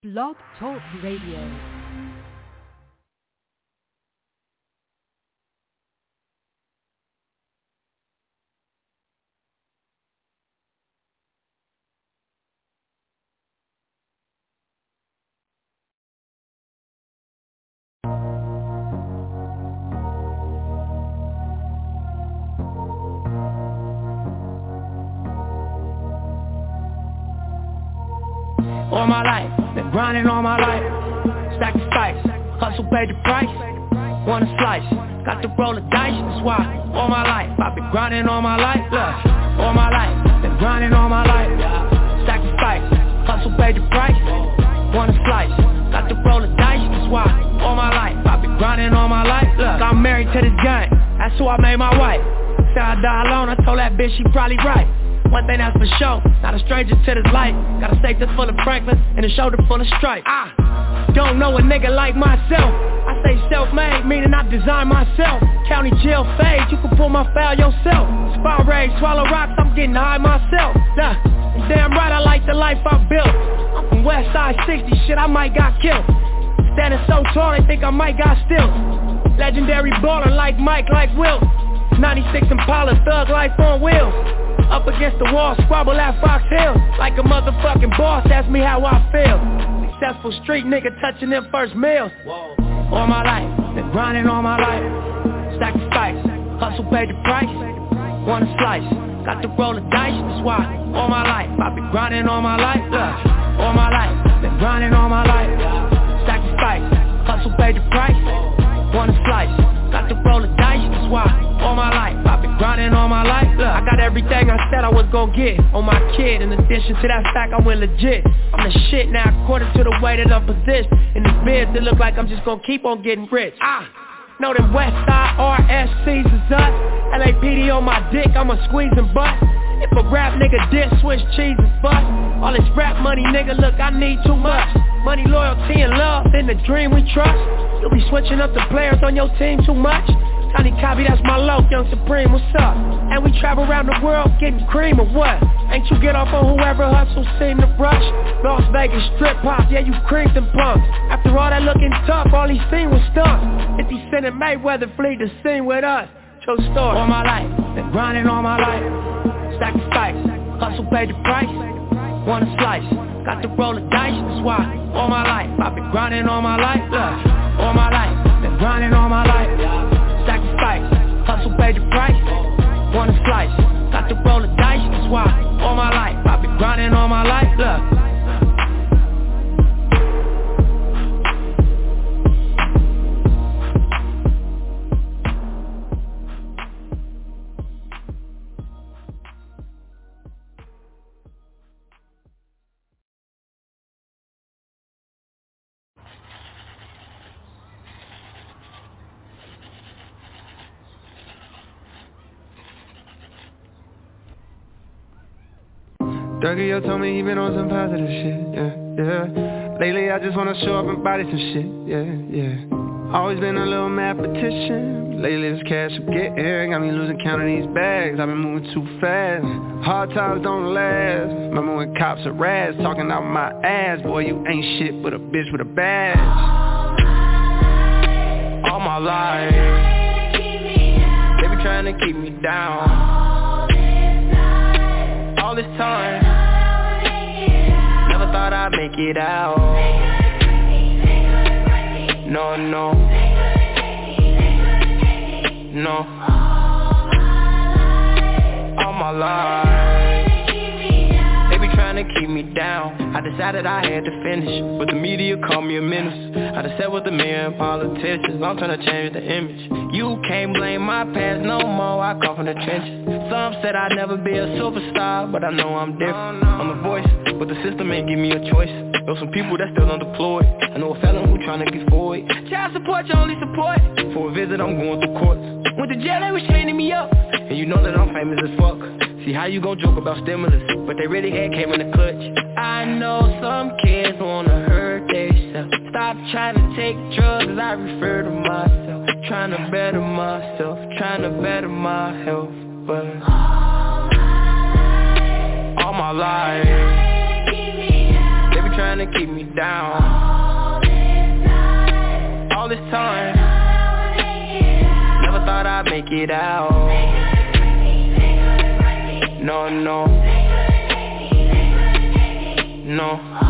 Blog Talk Radio. All my life, been grinding all my life. Stack the spice, hustle paid the price. Want a slice, got to roll the dice. That's why all my life, I've been grinding all my life. Look, all my life, been grinding all my life. Stack the spice, hustle paid the price. Want a slice, got to roll the dice. That's why all my life, I've been grinding all my life. Look, I'm married to this game, that's who I made my wife. Said I die alone, I told that bitch she probably right. One thing that's for sure, not a stranger to this life. Got a safe that's full of Franklin and a shoulder full of stripe. I don't know a nigga like myself. I say self-made, meaning I design myself. County jail fade, you can pull my foul yourself. Spy raid, swallow rocks, I'm getting high myself. Nah, damn right I like the life I built. I'm from West Side 60, shit I might got killed. Standing so tall, they think I might got still. Legendary baller like Mike, like Will. 96 Impala, thug life on wheels. Up against the wall, squabble at Fox Hill. Like a motherfucking boss, ask me how I feel. Successful street nigga touching them first meals. All my life, been grinding all my life. Stack the spice, hustle paid the price. Want a slice, got to roll the dice. That's why all my life, I've been grinding all my life. Look, all my life, been grinding all my life. Stack the spice, hustle paid the price. Want a slice, got to roll the dice. That's why all my life, I've been grinding all my life. Look, I got everything I said I was gon' get on my kid. In addition to that fact, I went legit. I'm the shit now according to the way that I'm positioned. In this biz, it look like I'm just gon' keep on getting rich. Know them Westside RSCs is us. LAPD on my dick, I'ma squeeze and bust. If a rap nigga diss, Swiss cheese is bust. All this rap money, nigga, look, I need too much. Money, loyalty, and love, in the dream we trust. You'll be switching up the players on your team too much. Tiny Copy, that's my low, Young Supreme, what's up? And we travel around the world getting cream or what? Ain't you get off on whoever hustles seem to rush? Las Vegas strip pop, yeah, you creamed them punks. After all that looking tough, all he seen was stunts. 50 Cent and Mayweather flee the scene with us. True story. All my life, been grinding all my life. Stack the spice, hustle paid the price. Want a slice, got to roll the dice. That's why all my life, I've been grinding all my life. Look, all my life, been grinding all my life. Stack the spice, hustle paid the price. Want a slice, got to roll the dice. That's why all my life, I've been grinding all my life. Look. Dougie told me he been on some positive shit, yeah. Lately I just wanna show up and body some shit, yeah. Always been a little mathematician. Lately this cash I'm getting got me losing count of these bags. I've been moving too fast. Hard times don't last. Remember when cops are rats talking out my ass. Boy, you ain't shit but a bitch with a badge. All my life they be trying to keep me down. All this time, never thought I'd make it out. No, no, no. All my life, they be trying to keep me down. I decided I had to finish, but the media called me a menace. I just sat with the mayor and politicians, I'm trying to change the image. You can't blame my past no more, I come from the trenches. Some said I'd never be a superstar, but I know I'm different. I'm the voice, but the system ain't give me a choice. Know some people that still unemployed. I know a felon who tryna get forward. Child support, your only support. For a visit, I'm going through court. Went to jail, they was chaining me up. And you know that I'm famous as fuck. See how you gon' joke about stimulus, but they really had came in the clutch. I know some kids wanna hurt themselves. Stop trying to take drugs, I refer to myself. Trying to better myself, trying to better my health. But all my life they be trying trying to keep me down. All this time, never thought I'd make it out. No, no, no.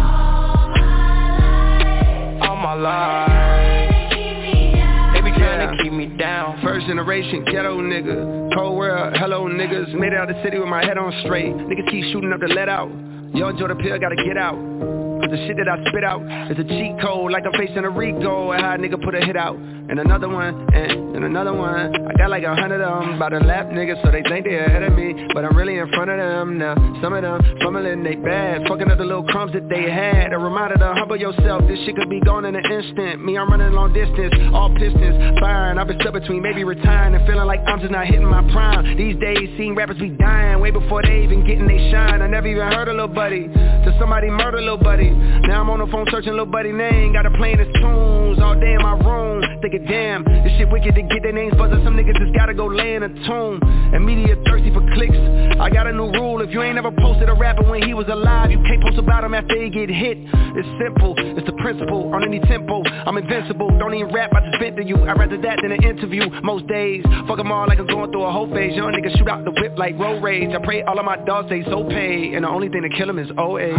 All my life, they be trying to keep me down. First generation ghetto nigga, cold world, hello niggas. Made it out the city with my head on straight. Niggas keep shooting up to let out. Yo, Joe the pill gotta get out. Cause the shit that I spit out is a cheat code, like I'm facing a Rico. And how a nigga put a hit out. And another one, and another one. I got like 100 of them by the lap niggas, so they think they ahead of me, but I'm really in front of them now. Some of them fumbling they bad, fucking up the little crumbs that they had. A reminder to humble yourself, this shit could be gone in an instant. Me, I'm running long distance, all pistons firing. I've been stuck between maybe retiring and feeling like I'm just not hitting my prime. These days, seeing rappers be dying way before they even getting they shine. I never even heard of Lil Buddy, till somebody murder Lil Buddy. Now I'm on the phone searching Lil Buddy name, got her playing his tunes all day in my room. Thinking, damn, this shit wicked to get their names buzzing. Some niggas just gotta go lay in a tomb. And media thirsty for clicks. I got a new rule, if you ain't ever posted a rapper when he was alive, you can't post about him after he get hit. It's simple, it's the principle, on any tempo. I'm invincible, don't even rap, I just vent to you. I'd rather that than an interview, most days. Fuck them all like I'm going through a whole phase. Young niggas shoot out the whip like road rage. I pray all of my dogs stay so paid, and the only thing to kill them is old age.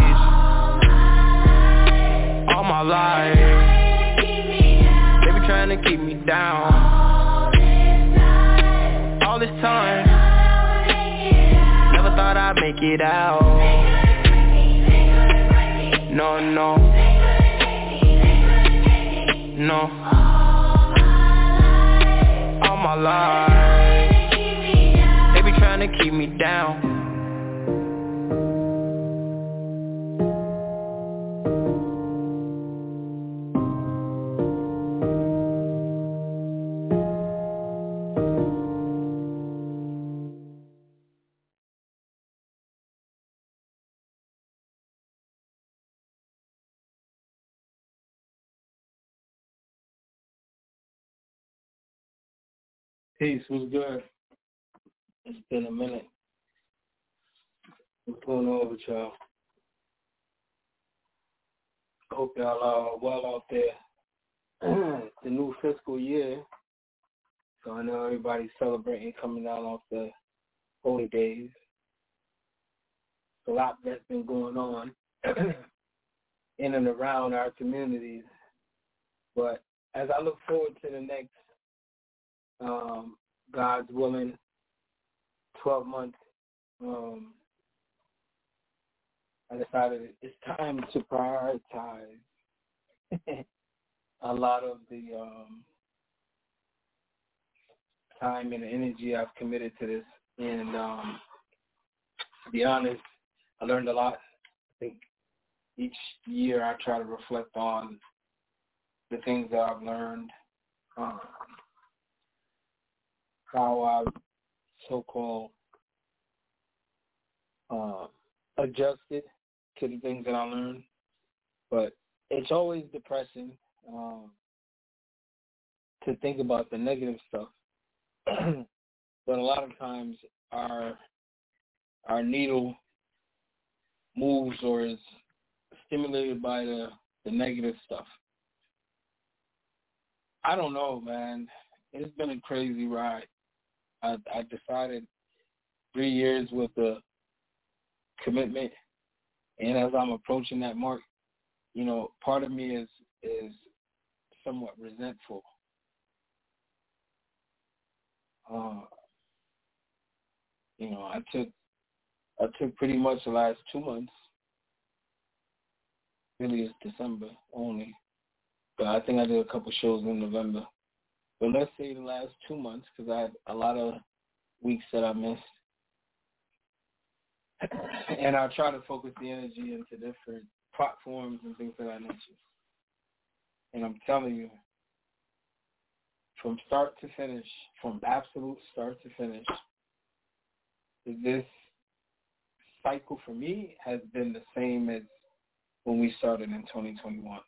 All my life, they be trying to keep me down. All this time, never thought I'd make it out. No, no, no. All my life, they be trying to keep me down. Peace, what's good? It's been a minute. What's going on with y'all? Hope y'all are well out there. It's the new fiscal year, so I know everybody's celebrating coming out off the holy days. A lot that's been going on in and around our communities. But as I look forward to the next God's willing, 12 months, I decided it's time to prioritize a lot of the time and energy I've committed to this. And to be honest, I learned a lot. I think each year I try to reflect on the things that I've learned, how I've so-called adjusted to the things that I learned. But it's always depressing to think about the negative stuff. But a lot of times our needle moves or is stimulated by the negative stuff. I don't know, man. It's been a crazy ride. I decided 3 years with a commitment, and as I'm approaching that mark, you know, part of me is somewhat resentful. You know, I took pretty much the last 2 months. Really, it's December only, but I think I did a couple shows in November. But let's say the last 2 months, because I had a lot of weeks that I missed. And I try to focus the energy into different platforms and things of that nature. And I'm telling you, from start to finish, from absolute start to finish, this cycle for me has been the same as when we started in 2021.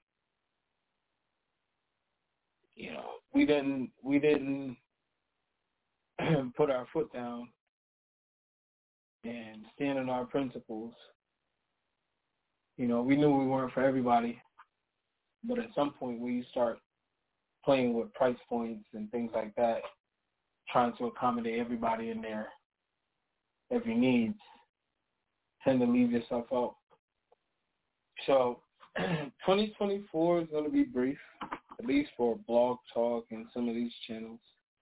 You know, we didn't put our foot down and stand on our principles, You know, we knew we weren't for everybody, but at some point when you start playing with price points and things like that, trying to accommodate everybody in their every needs, tend to leave yourself out. So 2024 is going to be brief, at least for Blog Talk and some of these channels.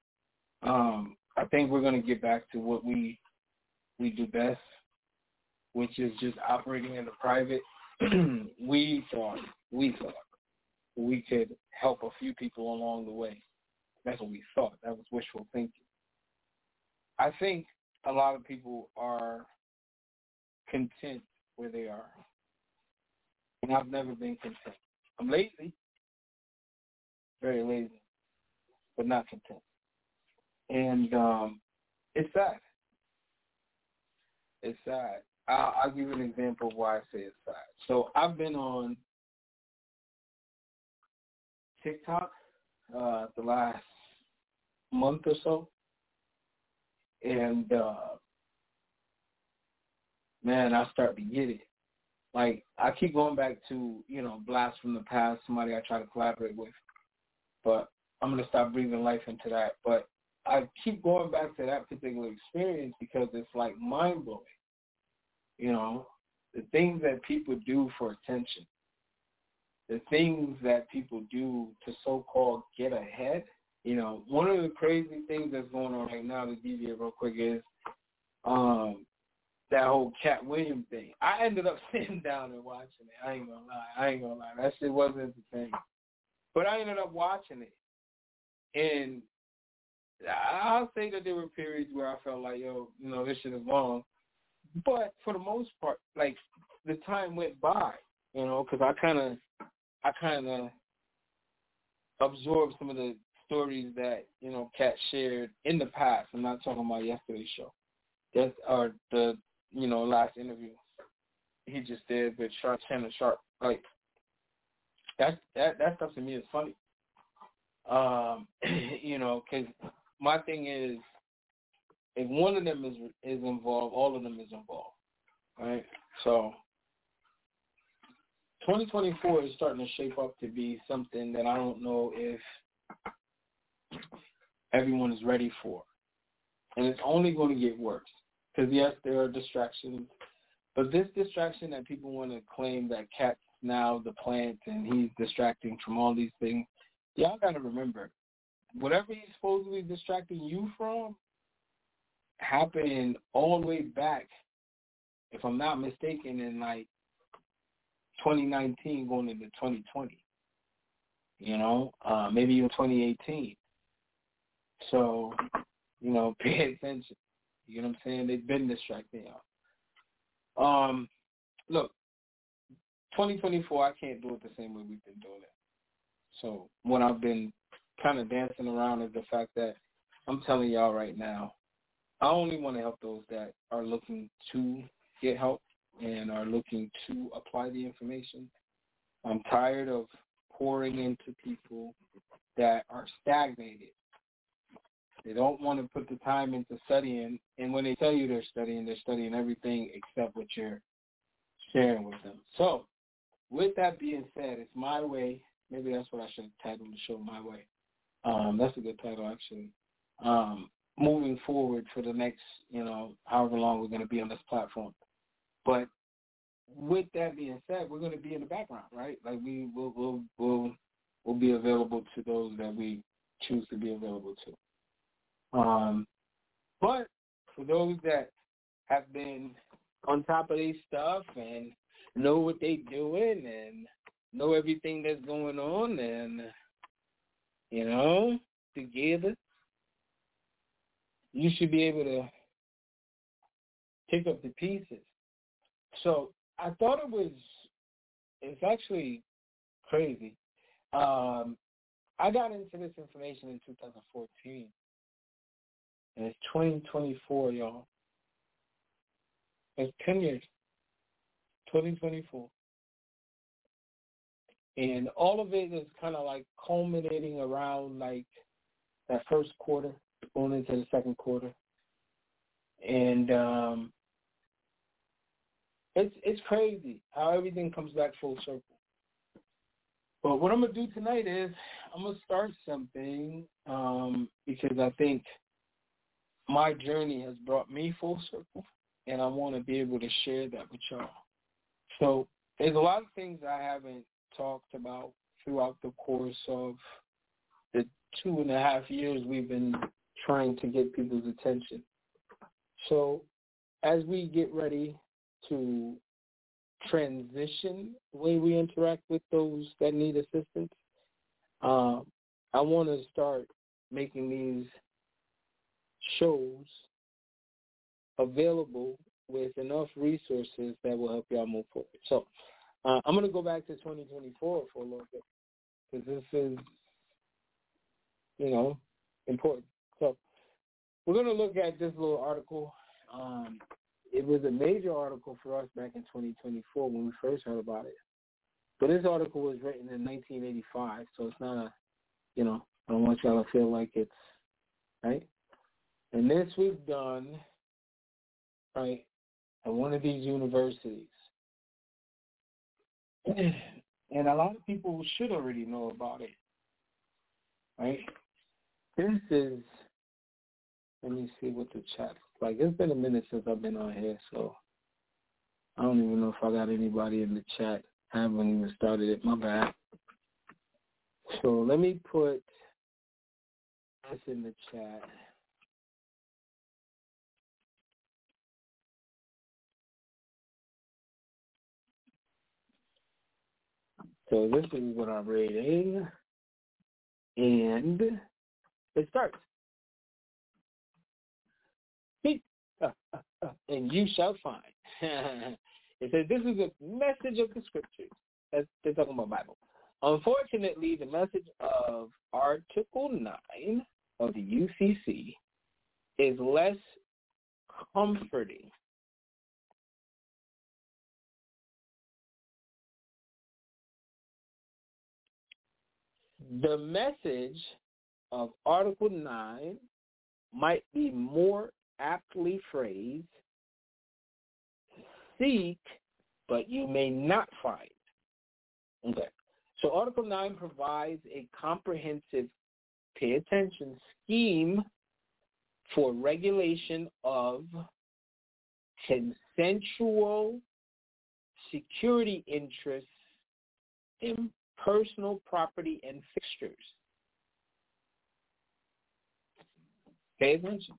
I think we're going to get back to what we do best, which is just operating in the private. We thought we could help a few people along the way. That's what we thought. That was wishful thinking. I think a lot of people are content where they are. And I've never been content. I'm lazy, very lazy, but not content. And it's sad. It's sad. I'll give you an example of why I say it's sad. So I've been on TikTok the last month or so. And, man, I start to get it. Like, I keep going back to, you know, Blast from the Past, somebody I try to collaborate with. But I'm going to stop breathing life into that. But I keep going back to that particular experience because it's, like, mind-blowing. You know, the things that people do for attention, the things that people do to so-called get ahead. You know, one of the crazy things that's going on right now, to deviate real quick, is that whole Cat Williams thing. I ended up sitting down and watching it. I ain't gonna lie. That shit wasn't entertaining. But I ended up watching it. And I'll say that there were periods where I felt like, yo, you know, this shit is long. But for the most part, like, the time went by, you know, because I kind of absorbed some of the stories that, you know, Cat shared in the past. I'm not talking about yesterday's show. That's the, you know, last interview he just did with Shannon Sharp. Like, that stuff to me is funny. You know, because my thing is, if one of them is involved, all of them is involved, right? So 2024 is starting to shape up to be something that I don't know if everyone is ready for. And it's only going to get worse. Because, yes, there are distractions. But this distraction that people want to claim that Cat's now the plant and he's distracting from all these things, y'all got to remember, whatever he's supposedly distracting you from happened all the way back, if I'm not mistaken, in like 2019 going into 2020. You know, maybe even 2018. So, you know, pay attention. You know what I'm saying? They've been distracting y'all. Look, 2024, I can't do it the same way we've been doing it. So what I've been kind of dancing around is the fact that I'm telling y'all right now, I only want to help those that are looking to get help and are looking to apply the information. I'm tired of pouring into people that are stagnated. They don't want to put the time into studying, and when they tell you they're studying everything except what you're sharing with them. So, with that being said, it's my way. Maybe that's what I should have titled the show, My Way. That's a good title, actually. Moving forward for the next, you know, however long we're going to be on this platform. But with that being said, we're going to be in the background, right? Like we'll be available to those that we choose to be available to. But for those that have been on top of their stuff and know what they're doing and know everything that's going on and, you know, together, you should be able to pick up the pieces. So I thought it's actually crazy. I got into this information in 2014. And it's 2024, y'all. It's 10 years. 2024. And all of it is kind of like culminating around like that first quarter, going into the second quarter. And It's crazy how everything comes back full circle. But what I'm going to do tonight is I'm going to start something because I think my journey has brought me full circle, and I want to be able to share that with y'all. So there's a lot of things I haven't talked about throughout the course of the 2.5 years we've been trying to get people's attention. So as we get ready to transition the way we interact with those that need assistance, I want to start making these shows available with enough resources that will help y'all move forward. So I'm going to go back to 2024 for a little bit because this is, important. So we're going to look at this little article. It was a major article for us back in 2024 when we first heard about it. But this article was written in 1985, so it's not a, I don't want y'all to feel like it's, right? And this was done, right, at one of these universities. And a lot of people should already know about it, right? This is, let me see what the chat looks like. It's been a minute since I've been on here, so I don't even know if I got anybody in the chat. I haven't even started it. My bad. So let me put this in the chat. So this is what I'm reading, and it starts. And you shall find. It says this is a message of the scriptures. They're talking about Bible. Unfortunately, the message of Article 9 of the UCC is less comforting. The message of Article 9 might be more aptly phrased, seek, but you may not find. Okay. So Article 9 provides a comprehensive, pay attention, scheme for regulation of consensual security interests in personal property and fixtures. Pay attention.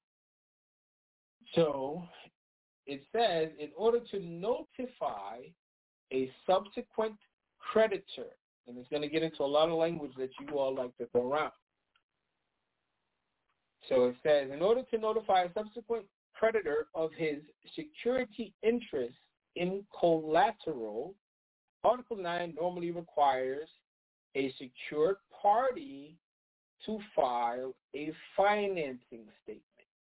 So it says, in order to notify a subsequent creditor, and it's going to get into a lot of language that you all like to throw around. So it says, in order to notify a subsequent creditor of his security interest in collateral, Article 9 normally requires a secured party to file a financing statement.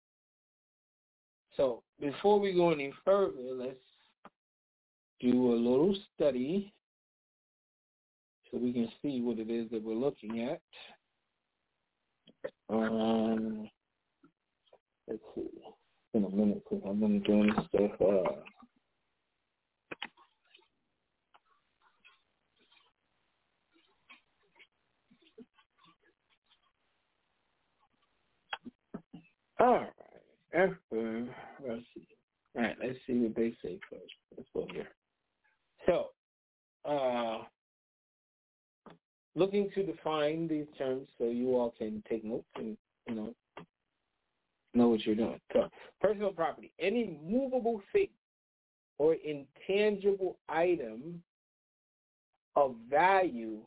So before we go any further, let's do a little study so we can see what it is that we're looking at. Let's see. It's been a minute because I've been doing this stuff. All right. Let's see. All right, let's see what they say first. Let's go here. So, looking to define these terms so you all can take notes and, know what you're doing. So, personal property, any movable thing or intangible item of value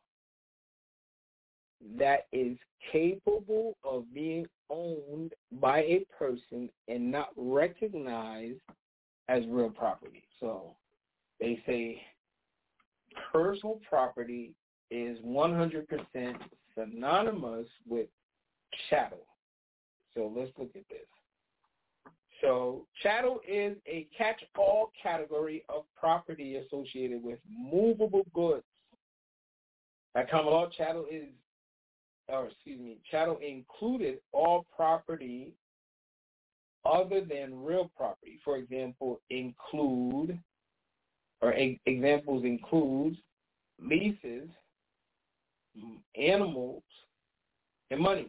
that is capable of being owned by a person and not recognized as real property. So they say personal property is 100% synonymous with chattel. So let's look at this. So chattel is a catch-all category of property associated with movable goods. By common law, chattel included all property other than real property. For example, include or examples include leases, animals, and monies.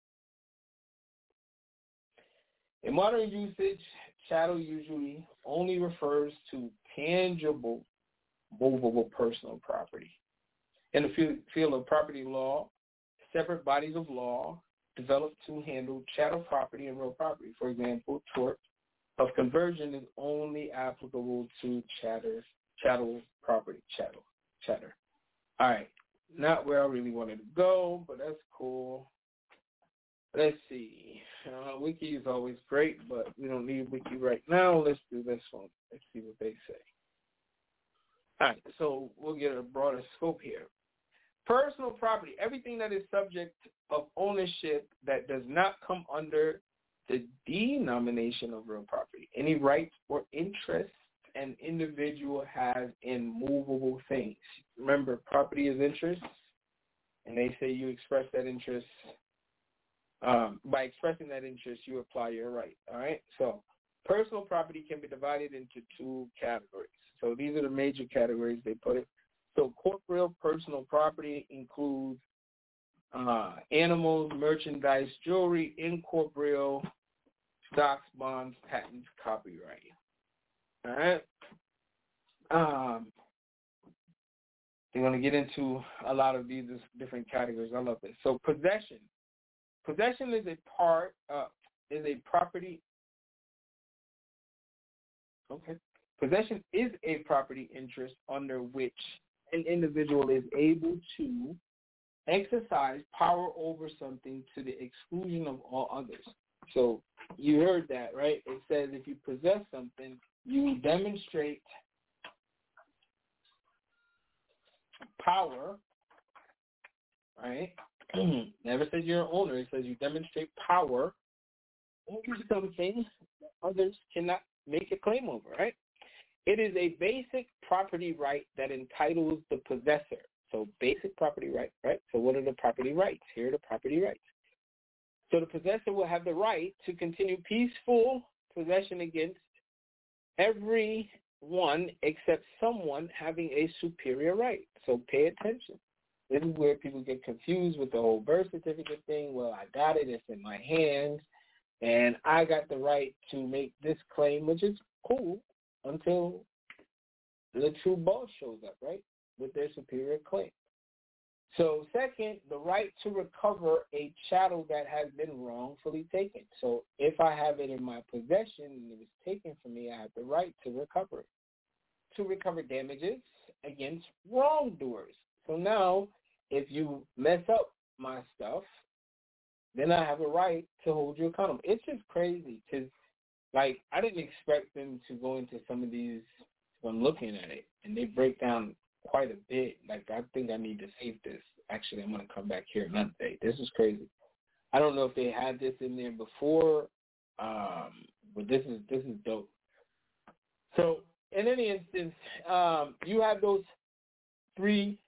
In modern usage, chattel usually only refers to tangible, movable personal property. In the field of property law, separate bodies of law developed to handle chattel property and real property. For example, tort of conversion is only applicable to chattel property, chatter. All right, not where I really wanted to go, but that's cool. Let's see. Wiki is always great, but we don't need Wiki right now. Let's do this one. Let's see what they say. All right, so we'll get a broader scope here. Personal property, everything that is subject of ownership that does not come under the denomination of real property. Any rights or interests an individual has in movable things. Remember, property is interest, and they say you express that interest. By expressing that interest, you apply your right. All right? So personal property can be divided into two categories. So these are the major categories they put it. So corporeal personal property includes animals, merchandise, jewelry, incorporeal, stocks, bonds, patents, copyright. All right? They're going to get into a lot of these different categories. I love this. So possession. Possession is a property. Okay. Possession is a property interest under which an individual is able to exercise power over something to the exclusion of all others. So you heard that, right? It says if you possess something, you demonstrate power, right? Never says you're an owner. It says you demonstrate power over something that others cannot make a claim over, right? It is a basic property right that entitles the possessor. So basic property right, right? So what are the property rights? Here are the property rights. So the possessor will have the right to continue peaceful possession against everyone except someone having a superior right. So pay attention. This is where people get confused with the whole birth certificate thing. Well, I got it. It's in my hands. And I got the right to make this claim, which is cool, until the true boss shows up, right, with their superior claim. So second, the right to recover a chattel that has been wrongfully taken. So if I have it in my possession and it was taken from me, I have the right to recover it. To recover damages against wrongdoers. So now, if you mess up my stuff, then I have a right to hold you accountable. It's just crazy because, like, I didn't expect them to go into some of these. I'm looking at it, and they break down quite a bit. Like, I think I need to save this. Actually, I'm going to come back here another day. This is crazy. I don't know if they had this in there before, but this is dope. So, in any instance, you have those three,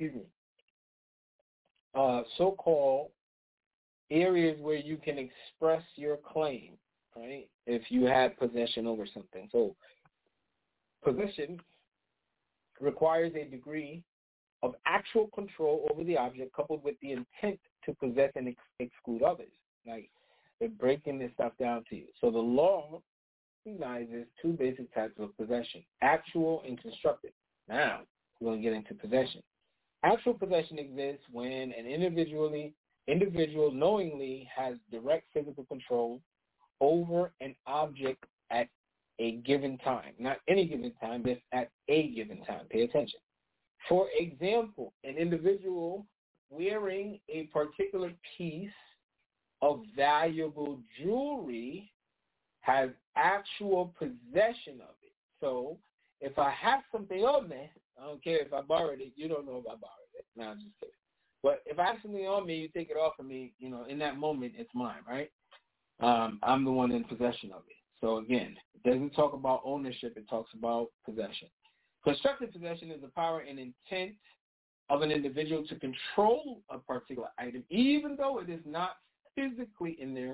so-called areas where you can express your claim, right, if you had possession over something. So possession requires a degree of actual control over the object coupled with the intent to possess and exclude others. Like, they're breaking this stuff down to you. So the law recognizes two basic types of possession, actual and constructive. Now, we're going to get into possession. Actual possession exists when an individual knowingly has direct physical control over an object at a given time. Not any given time, but at a given time. Pay attention. For example, an individual wearing a particular piece of valuable jewelry has actual possession of it. So if I have something on me, I don't care if I borrowed it. You don't know if I borrowed it. No, I'm just kidding. But if I have something on me, you take it off of me, in that moment, it's mine, right? I'm the one in possession of it. So, again, it doesn't talk about ownership. It talks about possession. Constructive possession is the power and intent of an individual to control a particular item, even though it is not physically in their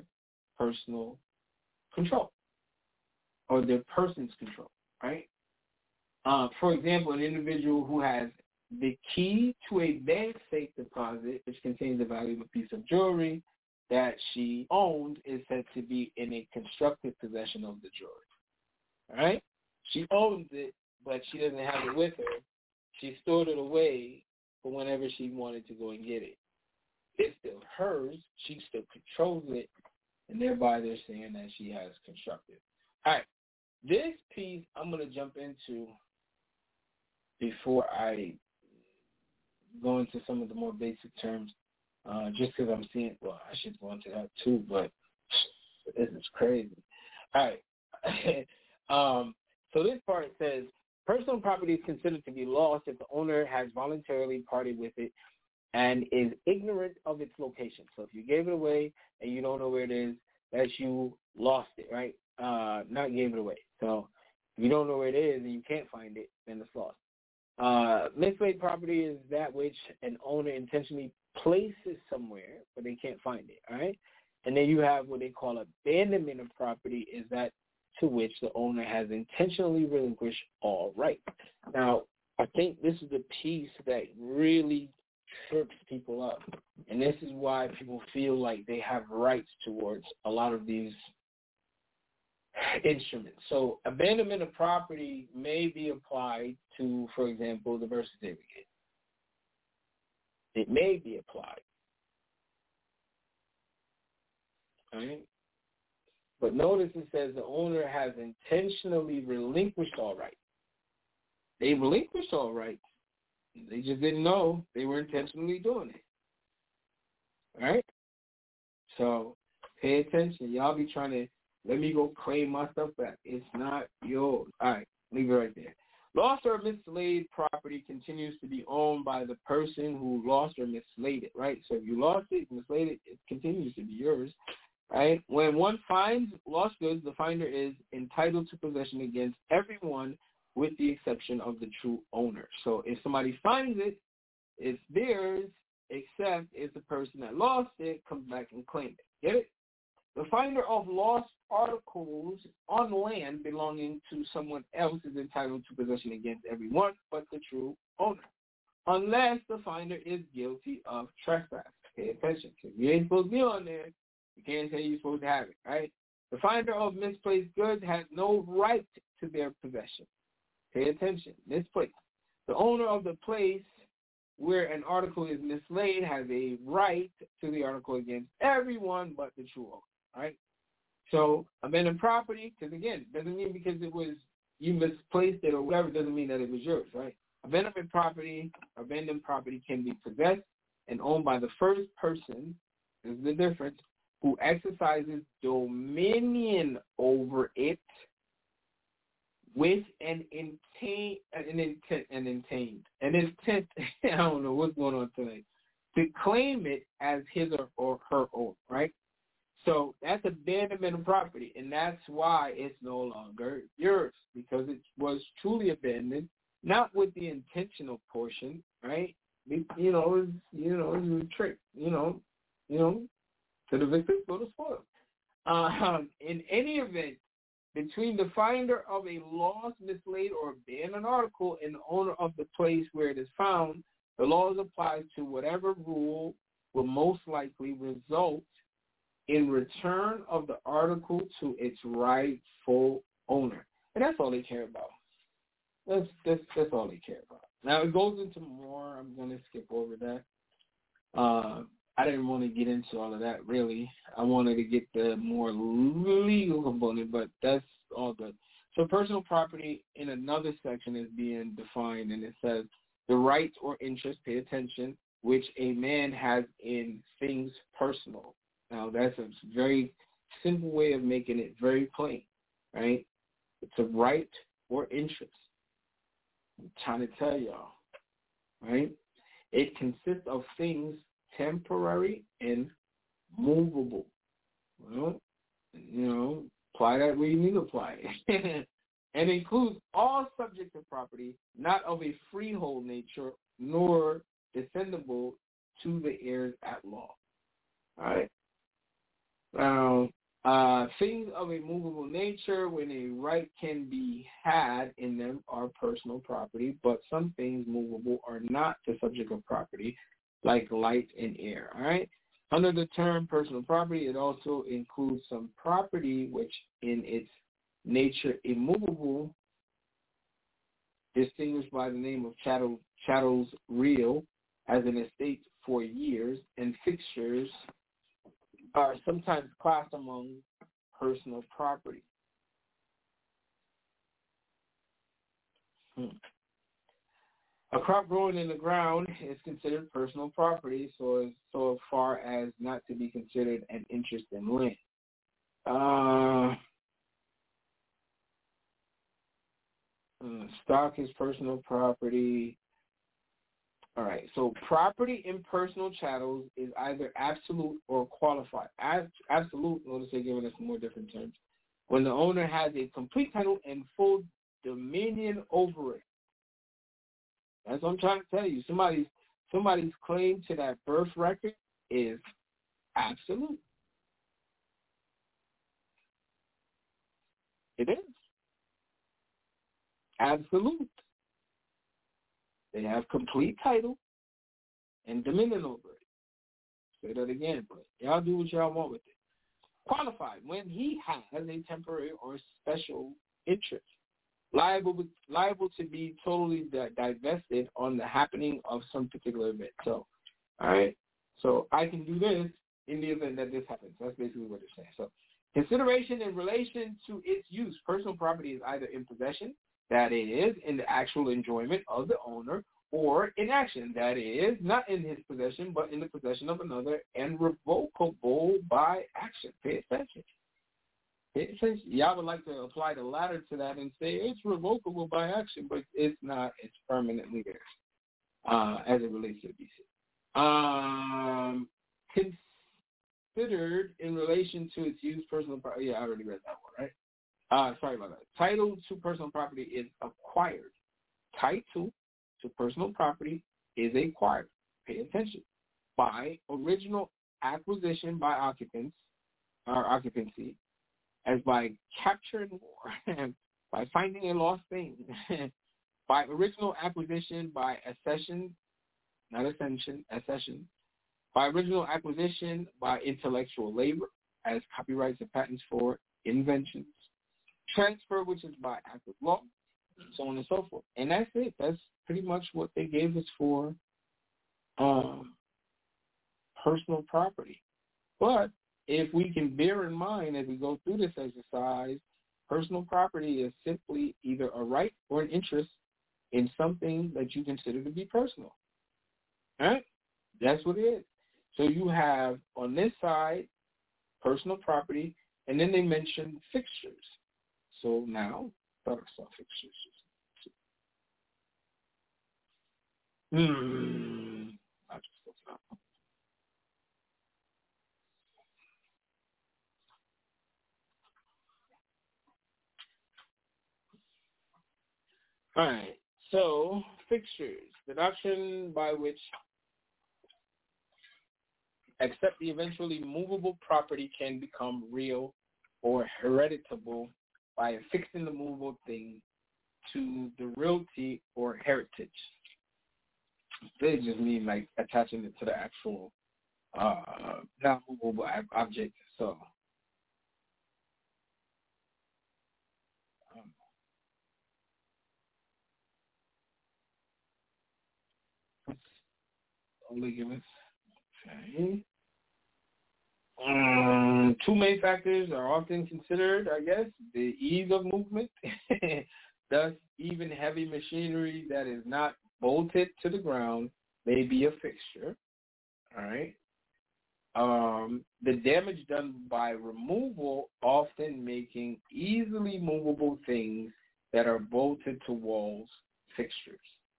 personal control or their person's control, right? For example, an individual who has the key to a bank safe deposit, which contains a valuable piece of jewelry that she owned, is said to be in a constructive possession of the jewelry. All right? She owns it, but she doesn't have it with her. She stored it away for whenever she wanted to go and get it. It's still hers. She still controls it, and thereby they're saying that she has constructive. All right. This piece I'm going to jump into before I go into some of the more basic terms, just because I'm seeing, well, I should go into that too, but this is crazy. All right. So this part says, personal property is considered to be lost if the owner has voluntarily parted with it and is ignorant of its location. So if you gave it away and you don't know where it is, that you lost it, right? Not gave it away. So if you don't know where it is and you can't find it, then it's lost. Mislaid property is that which an owner intentionally places somewhere, but they can't find it, all right? And then you have what they call abandonment of property, is that to which the owner has intentionally relinquished all right. Now, I think this is the piece that really trips people up, and this is why people feel like they have rights towards a lot of these instruments. So abandonment of property may be applied to, for example, the birth certificate. It may be applied. All right? But notice it says the owner has intentionally relinquished all rights. They relinquished all rights. They just didn't know they were intentionally doing it. All right? So pay attention. Y'all be trying to, let me go claim my stuff back. It's not yours. All right, leave it right there. Lost or mislaid property continues to be owned by the person who lost or mislaid it, right? So if you lost it, mislaid it, it continues to be yours, right? When one finds lost goods, the finder is entitled to possession against everyone with the exception of the true owner. So if somebody finds it, it's theirs, except if the person that lost it comes back and claims it. Get it? The finder of lost articles on land belonging to someone else is entitled to possession against everyone but the true owner, unless the finder is guilty of trespass. Pay attention. If you ain't supposed to be on there, you can't say you're supposed to have it, right? The finder of misplaced goods has no right to their possession. Pay attention. Misplaced. The owner of the place where an article is mislaid has a right to the article against everyone but the true owner. Right? So abandoned property, because again, doesn't mean because it was you misplaced it or whatever, doesn't mean that it was yours, right? Abandoned property can be possessed and owned by the first person, this is the difference, who exercises dominion over it with an intent, I don't know what's going on tonight, to claim it as his or her own, right? So that's abandonment of property, and that's why it's no longer yours, because it was truly abandoned, not with the intentional portion, right? It's a trick, to the victim, go to spoil. In any event, between the finder of a lost, mislaid, or abandoned article and the owner of the place where it is found, the laws apply to whatever rule will most likely result in return of the article to its rightful owner. And that's all they care about. That's all they care about. Now, it goes into more. I'm going to skip over that. I didn't want to get into all of that, really. I wanted to get the more legal component, but that's all good. So personal property in another section is being defined, and it says the rights or interests, pay attention, which a man has in things personal. Now, that's a very simple way of making it very plain, right? It's a right or interest. I'm trying to tell y'all, right? It consists of things temporary and movable. Well, apply that where you need to apply it. And includes all subjects of property, not of a freehold nature, nor descendable to the heirs at law. All right? Now, Things of a movable nature when a right can be had in them are personal property, but some things movable are not the subject of property, like light and air. All right. Under the term personal property, it also includes some property which in its nature immovable, distinguished by the name of chattels real as an estate for years, and fixtures are sometimes classed among personal property. A crop growing in the ground is considered personal property, so far as not to be considered an interest in land. Stock is personal property. All right, so property in personal chattels is either absolute or qualified. Absolute, notice they're giving us more different terms. When the owner has a complete title and full dominion over it. That's what I'm trying to tell you. Somebody's claim to that birth record is absolute. It is. Absolute. They have complete title and dominion over it. Say that again, but y'all do what y'all want with it. Qualified, when he has a temporary or special interest, liable to be totally divested on the happening of some particular event. So, all right. So I can do this in the event that this happens. That's basically what it's saying. So, consideration in relation to its use. Personal property is either in possession, that is, in the actual enjoyment of the owner, or in action, that is, not in his possession, but in the possession of another, and revocable by action. Pay attention. Pay attention. Y'all would like to apply the latter to that and say it's revocable by action, but it's not. It's permanently there, as it relates to the BC. Considered in relation to its use, personal property. Yeah, I already read that one, right? Sorry about that. Title to personal property is acquired. Title to personal property is acquired. Pay attention. By original acquisition by occupants or occupancy, as by capture and war, by finding a lost thing, by original acquisition by accession, not ascension, accession, by original acquisition by intellectual labor, as copyrights and patents for inventions, transfer, which is by act of law, so on and so forth. And that's it. That's pretty much what they gave us for personal property. But if we can bear in mind as we go through this exercise, personal property is simply either a right or an interest in something that you consider to be personal. All right? That's what it is. So you have on this side personal property, and then they mention fixtures. So now, thought I saw fixtures. I just looked it up. All right. So fixtures, the doctrine by which except the eventually movable property can become real or hereditable by affixing the movable thing to the realty or heritage. They just mean like attaching it to the actual non-movable object. So only give us okay. Two main factors are often considered, I guess, the ease of movement. Thus, even heavy machinery that is not bolted to the ground may be a fixture. All right. The damage done by removal, often making easily movable things that are bolted to walls fixtures.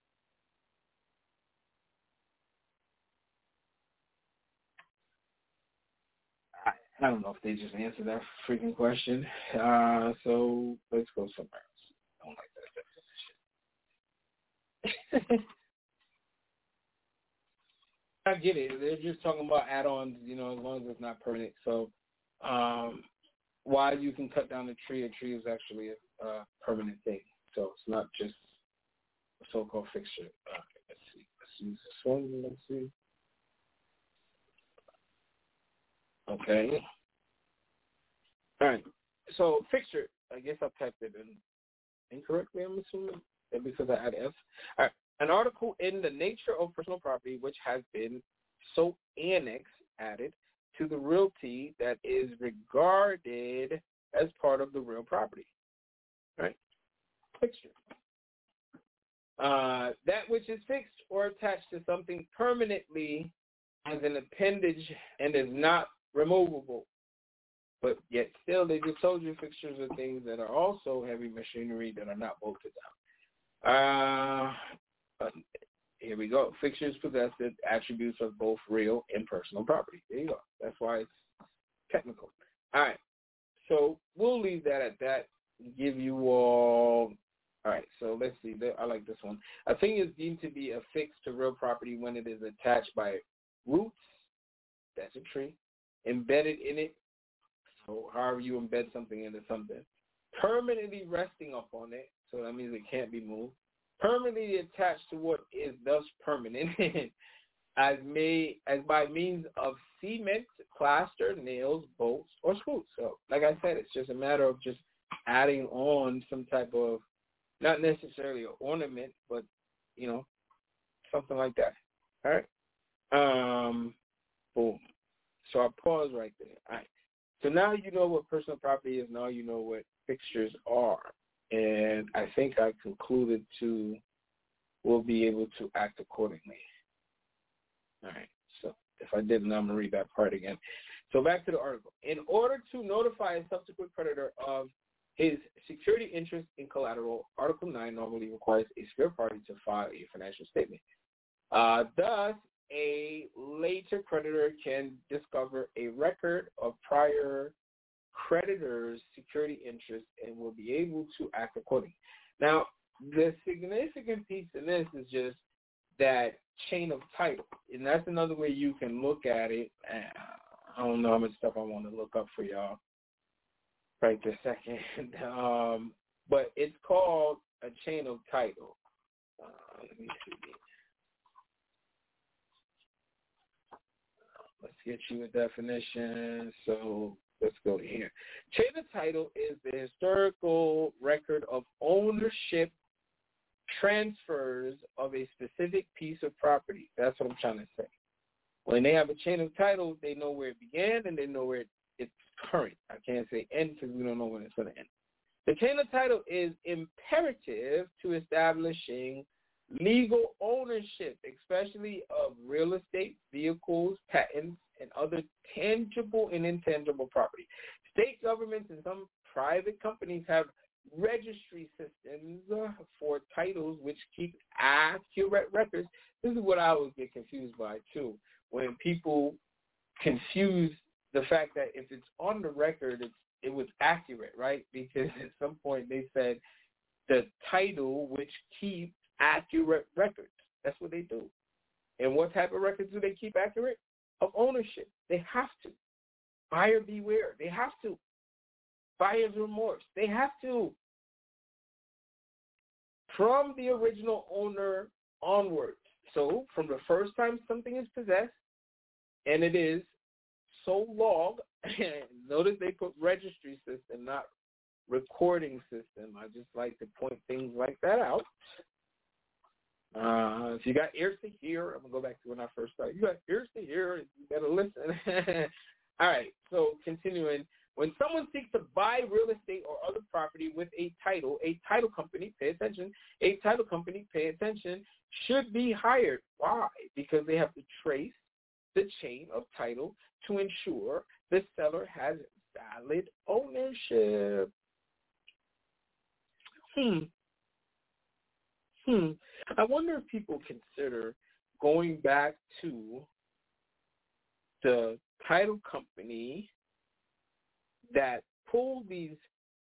I don't know if they just answered that freaking question. So let's go somewhere else. I don't like that definition. I get it. They're just talking about add-ons, as long as it's not permanent. So while you can cut down a tree is actually a permanent thing. So it's not just a so-called fixture. Let's see. Let's use this one. Let's see. Okay. All right. So fixture, I guess I typed it in incorrectly, I'm assuming, because I had F. All right. An article in the nature of personal property which has been so annexed, added, to the realty that is regarded as part of the real property. Right? Fixture. That which is fixed or attached to something permanently as an appendage and is not removable. But yet still, they just told you fixtures are things that are also heavy machinery that are not bolted down. Here we go. Fixtures possess the attributes of both real and personal property. There you go. That's why it's technical. All right. So we'll leave that at that. Give you all. All right. So let's see. I like this one. A thing is deemed to be affixed to real property when it is attached by roots. That's a tree. Embedded in it. So however you embed something into something. Permanently resting upon it. So that means it can't be moved. Permanently attached to what is thus permanent, as by means of cement, plaster, nails, bolts, or screws. So, like I said, it's just a matter of just adding on some type of, not necessarily an ornament, but, something like that. All right? Boom. So I pause right there. All right. So now you know what personal property is. Now you know what fixtures are. And I think I concluded we'll be able to act accordingly. All right. So if I didn't, I'm going to read that part again. So back to the article. In order to notify a subsequent creditor of his security interest in collateral, Article 9 normally requires a secured party to file a financial statement. Thus, a later creditor can discover a record of prior creditors' security interest and will be able to act accordingly. Now, the significant piece in this is just that chain of title, and that's another way you can look at it. I don't know how much stuff I want to look up for y'all right this second, but it's called a chain of title. Let me see. Let's get you a definition. So let's go to here. Chain of title is the historical record of ownership transfers of a specific piece of property. That's what I'm trying to say. When they have a chain of title, they know where it began and they know where it's current. I can't say end because we don't know when it's going to end. The chain of title is imperative to establishing legal ownership, especially of real estate, vehicles, patents, and other tangible and intangible property. State governments and some private companies have registry systems for titles which keep accurate records. This is what I always get confused by, too, when people confuse the fact that if it's on the record, it was accurate, right? Because at some point they said the title which keeps accurate records. That's what they do. And what type of records do they keep accurate? Of ownership. They have to. Buyer beware. They have to. Buyer's remorse. They have to. From the original owner onwards. So from the first time something is possessed, and it is so logged, notice they put registry system, not recording system. I just like to point things like that out. If you got ears to hear, I'm going to go back to when I first started. You got ears to hear, you got to listen. All right, so continuing. When someone seeks to buy real estate or other property with a title company, pay attention, should be hired. Why? Because they have to trace the chain of title to ensure the seller has valid ownership. I wonder if people consider going back to the title company that pulled these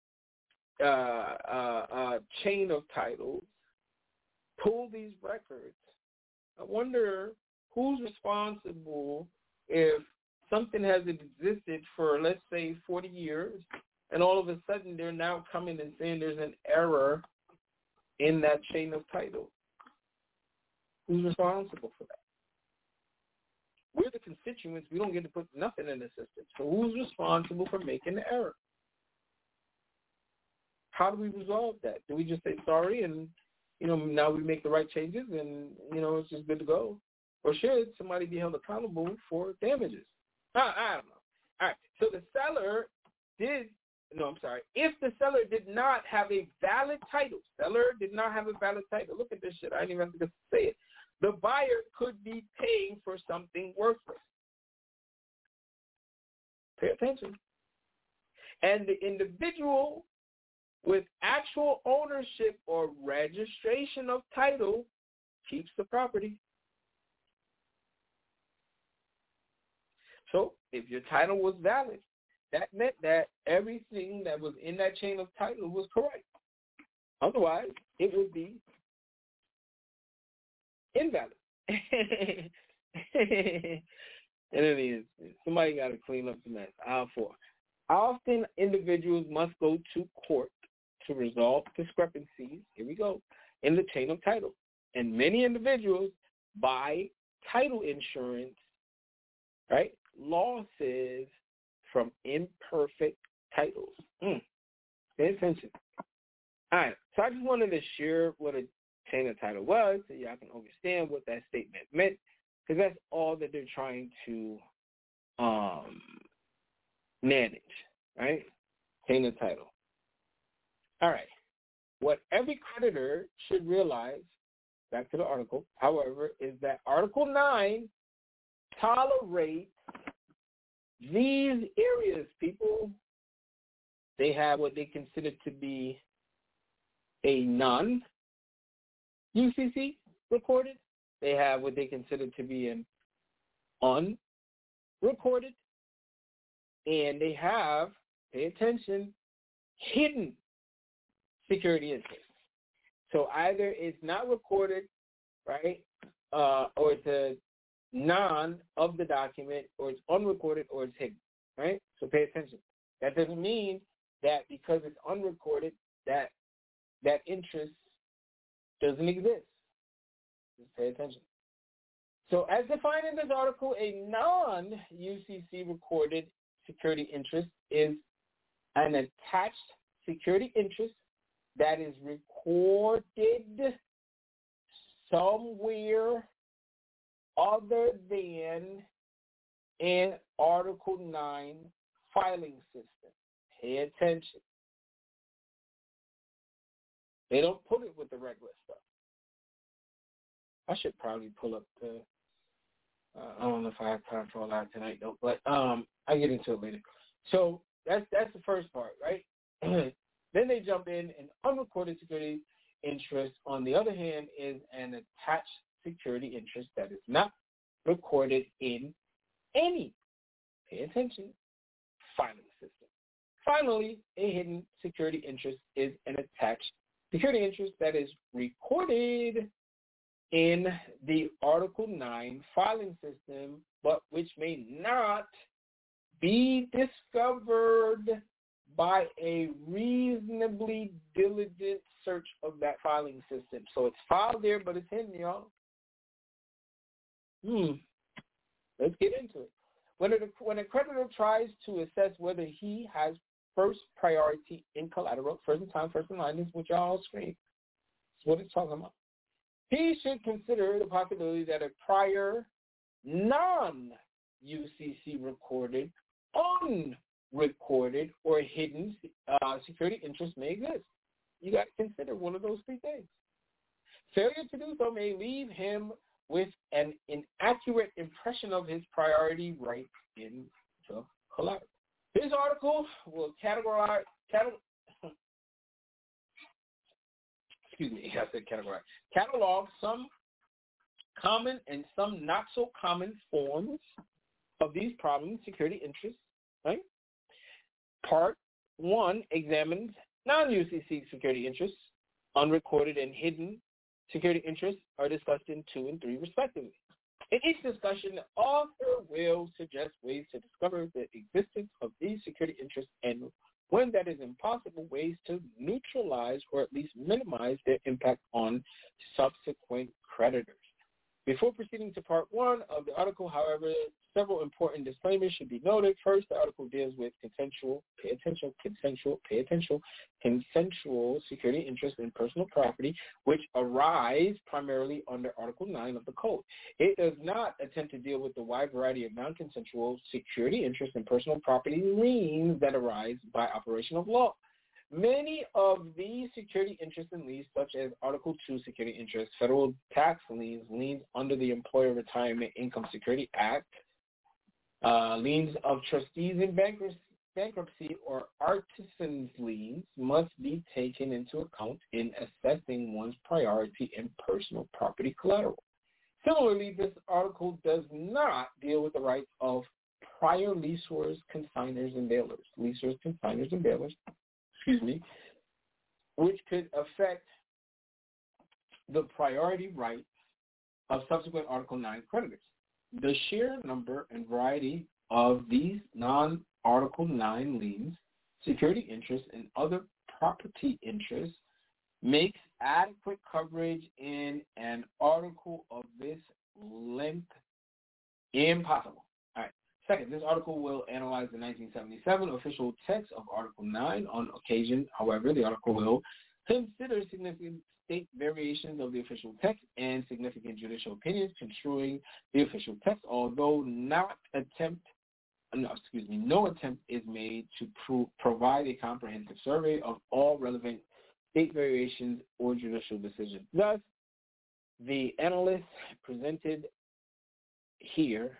chain of titles, pull these records. I wonder who's responsible if something has existed for, let's say, 40 years, And all of a sudden, they're now coming and saying there's an error in that chain of title. Who's responsible for that? We're the constituents. We don't get to put nothing in the system. So who's responsible for making the error? How do we resolve that? Do we just say sorry and, now we make the right changes and, it's just good to go? Or should somebody be held accountable for damages? I don't know. All right. So the seller if the seller did not have a valid title, look at this shit. I didn't even have to say it. The buyer could be paying for something worthless. Pay attention. And the individual with actual ownership or registration of title keeps the property. So if your title was valid, that meant that everything that was in that chain of title was correct. Otherwise, it would be invalid. And it is. Somebody got to clean up the mess. Aisle 4. Often individuals must go to court to resolve discrepancies, here we go, in the chain of title. And many individuals buy title insurance, right, losses from imperfect titles. Pay attention. All right, so I just wanted to share what a chain of title was so y'all can understand what that statement meant, because that's all that they're trying to manage, right? Chain of title. All right. What every creditor should realize, back to the article, however, is that Article 9 tolerates these areas, people. They have what they consider to be a non-UCC recorded. They have what they consider to be an unrecorded. And they have, pay attention, hidden security interest. So either it's not recorded, right, or it's a non of the document, or it's unrecorded, or it's hidden, right? So pay attention. That doesn't mean that because it's unrecorded, that interest doesn't exist. Just pay attention. So as defined in this article, a non-UCC recorded security interest is an attached security interest that is recorded somewhere other than an Article 9 filing system. Pay attention. They don't put it with the regular stuff. I should probably pull up the, I don't know if I have time for all that tonight, though, but I'll get into it later. So that's the first part, right? Then they jump in, an unrecorded security interest, on the other hand, is an attached security interest that is not recorded in any, pay attention, filing system. Finally, a hidden security interest is an attached security interest that is recorded in the Article 9 filing system, but which may not be discovered by a reasonably diligent search of that filing system. So it's filed there, but it's hidden, y'all. Let's get into it. When a creditor tries to assess whether he has first priority in collateral, first in time, first in line, this is what y'all scream. That's what it's talking about. He should consider the possibility that a prior non-UCC recorded, unrecorded, or hidden security interest may exist. You got to consider one of those three things. Failure to do so may leave him with an inaccurate impression of his priority right in the collateral. This article will catalog some common and some not so common forms of these problem security interests, right? Part 1 examines non-UCC security interests. Unrecorded and hidden security interests are discussed in 2 and 3 respectively. In each discussion, the author will suggest ways to discover the existence of these security interests and When that is impossible, ways to neutralize or at least minimize their impact on subsequent creditors. Before proceeding to part 1 of the article, however, several important disclaimers should be noted. First, the article deals with consensual security interests in personal property, which arise primarily under Article 9 of the Code. It does not attempt to deal with the wide variety of non-consensual security interests in personal property liens that arise by operation of law. Many of these security interests and liens, such as Article 2 security interests, federal tax liens, liens under the Employer Retirement Income Security Act, liens of trustees in bankruptcy, or artisans' liens must be taken into account in assessing one's priority in personal property collateral. Similarly, this article does not deal with the rights of prior leasors, consignors, and bailers. Which could affect the priority rights of subsequent Article 9 creditors. The sheer number and variety of these non-Article 9 liens, security interests, and other property interests makes adequate coverage in an article of this length impossible. Second, this article will analyze the 1977 official text of Article 9. On occasion, however, the article will consider significant state variations of the official text and significant judicial opinions construing the official text, although no attempt is made to provide a comprehensive survey of all relevant state variations or judicial decisions. Thus, the analysis presented here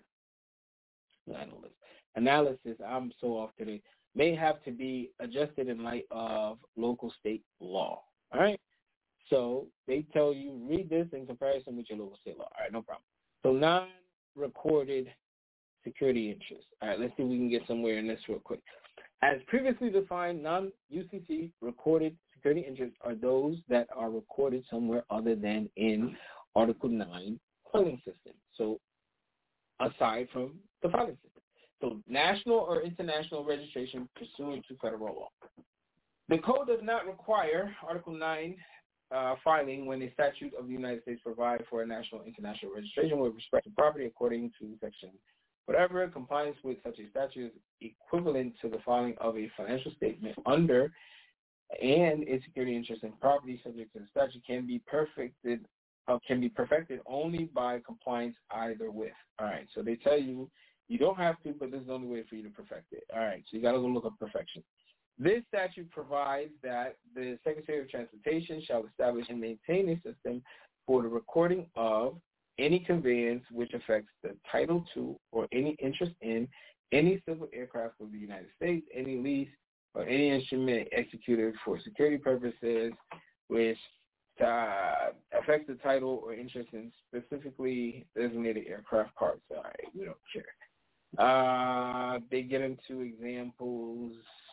I'm so off today, may have to be adjusted in light of local state law. All right? So they tell you, read this in comparison with your local state law. All right, no problem. So non-recorded security interests. All right, let's see if we can get somewhere in this real quick. As previously defined, non-UCC recorded security interests are those that are recorded somewhere other than in Article 9 filing system. So aside from the filing system. So national or international registration pursuant to federal law. The code does not require Article 9 filing when a statute of the United States provides for a national international registration with respect to property according to section whatever. Compliance with such a statute is equivalent to the filing of a financial statement under and its security interest in property subject to the statute can be perfected only by compliance either with. All right, so they tell you you don't have to, but this is the only way for you to perfect it. All right, so you got to go look up perfection. This statute provides that the Secretary of Transportation shall establish and maintain a system for the recording of any conveyance which affects the Title II or any interest in any civil aircraft of the United States, any lease, or any instrument executed for security purposes which affects the title or interest in specifically designated aircraft parts. All right, we don't care. They get into examples.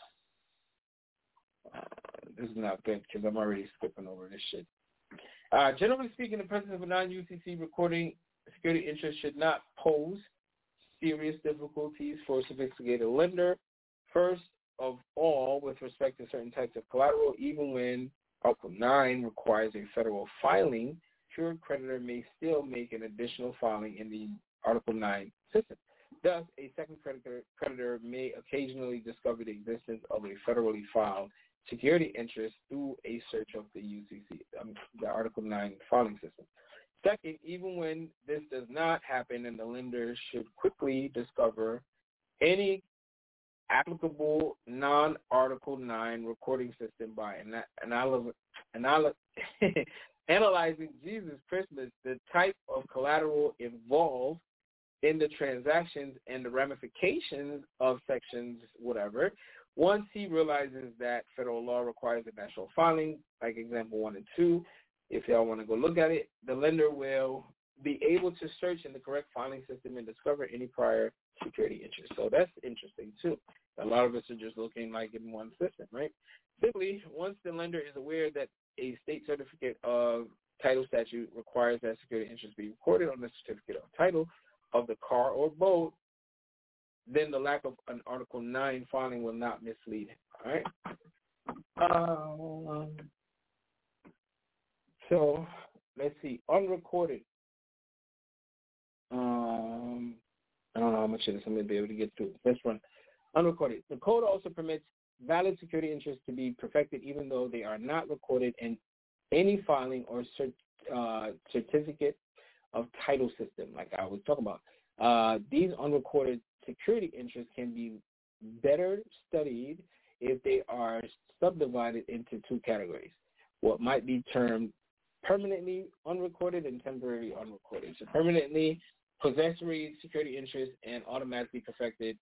This is not good because I'm already skipping over this shit. Generally speaking, the presence of a non-UCC recording security interest should not pose serious difficulties for a sophisticated lender. First of all, with respect to certain types of collateral, even when Article 9 requires a federal filing, secured creditor may still make an additional filing in the Article 9 system. Thus, a second creditor may occasionally discover the existence of a federally filed security interest through a search of the UCC, the Article 9 filing system. Second, even when this does not happen, and the lender should quickly discover any applicable non-Article 9 recording system by analyzing Jesus Christmas, the type of collateral involved in the transactions and the ramifications of sections whatever. Once he realizes that federal law requires a national filing, like example 1 and 2, if y'all want to go look at it, the lender will be able to search in the correct filing system and discover any prior security interest. So that's interesting too. A lot of us are just looking like in one system, right? Simply, once the lender is aware that a state certificate of title statute requires that security interest be recorded on the certificate of title of the car or boat, then the lack of an Article 9 filing will not mislead him. All right. So let's see. Unrecorded. I don't know how much of this I'm going to be able to get through. Let's run. Unrecorded. The code also permits valid security interests to be perfected even though they are not recorded in any filing or certificate of title system, like I was talking about. These unrecorded security interests can be better studied if they are subdivided into two categories, what might be termed permanently unrecorded and temporarily unrecorded. So permanently possessory security interests and automatically perfected.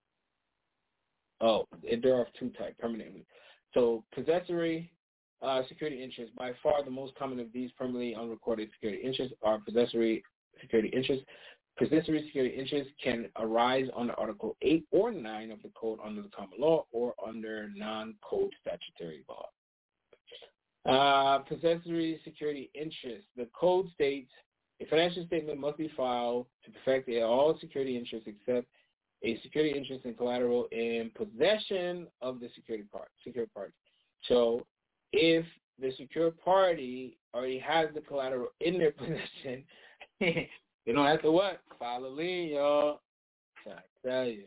There are two types, permanently. So possessory security interests, by far the most common of these permanently unrecorded security interests are possessory security interests. Possessory security interests can arise under Article 8 or 9 of the Code under the common law or under non-code statutory law. Possessory security interests. The Code states a financial statement must be filed to perfect all security interests except a security interest in collateral in possession of the secured party. So if the secured party already has the collateral in their possession, they don't have to what? File a lien, y'all. I tell you.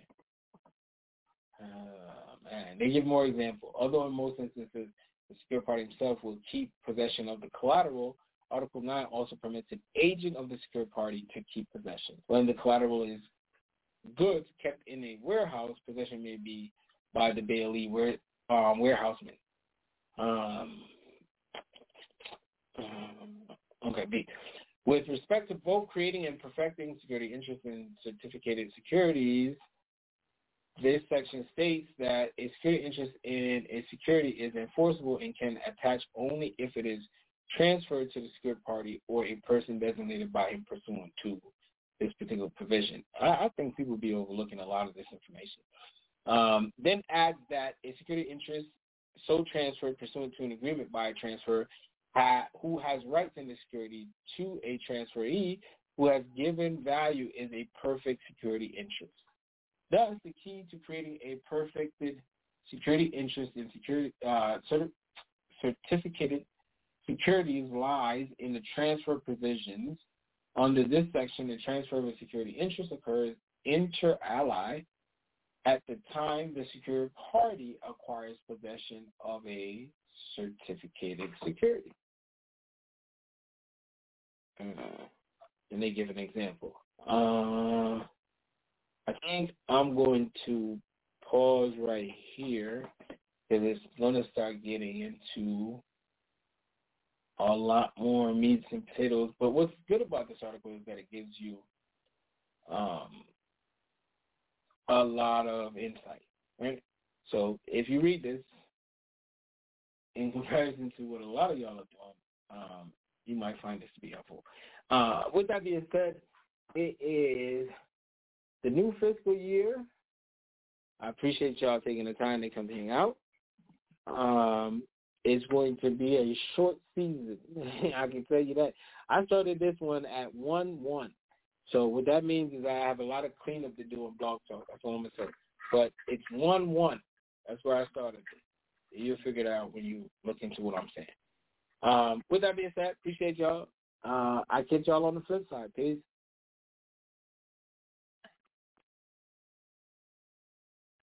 Man, they give more example. Although in most instances, the secured party himself will keep possession of the collateral, Article 9 also permits an agent of the secured party to keep possession. When the collateral is goods kept in a warehouse, possession may be by the bailee warehouseman. Okay, B. With respect to both creating and perfecting security interests in certificated securities, this section states that a security interest in a security is enforceable and can attach only if it is transferred to the secured party or a person designated by him pursuant to this particular provision. I think people will be overlooking a lot of this information. Then adds that a security interest so transferred pursuant to an agreement by a transfer who has rights in the security to a transferee who has given value is a perfect security interest. Thus, the key to creating a perfected security interest in certificated securities lies in the transfer provisions. Under this section, the transfer of a security interest occurs inter alia at the time the secured party acquires possession of a certificated security. And they give an example. I think I'm going to pause right here because it's going to start getting into a lot more meats and potatoes. But what's good about this article is that it gives you a lot of insight, right? So if you read this, in comparison to what a lot of y'all are doing, you might find this to be helpful. With that being said, it is the new fiscal year. I appreciate y'all taking the time to come hang out. It's going to be a short season. I can tell you that. I started this one at 1-1. So what that means is I have a lot of cleanup to do on Blog Talk. That's all I'm going to say. But it's 1-1. That's where I started. You'll figure it out when you look into what I'm saying. With that being said, appreciate y'all. I catch y'all on the flip side. Peace.